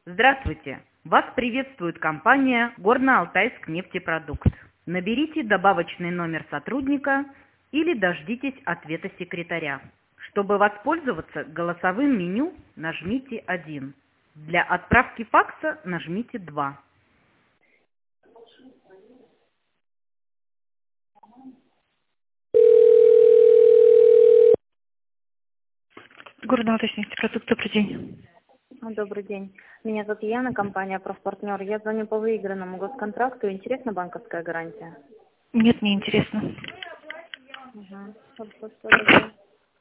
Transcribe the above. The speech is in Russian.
Здравствуйте! Вас приветствует компания Горно-Алтайск нефтепродукт. Наберите добавочный номер сотрудника или дождитесь ответа секретаря. Чтобы воспользоваться голосовым меню, нажмите 1. Для отправки факса нажмите 2. Горно-Алтайск нефтепродукт, добрый день. Добрый день. Меня зовут Яна, компания «Профпартнер». Я звоню по выигранному госконтракту. Интересна банковская гарантия? Нет, не интересно. Хорошо, спасибо.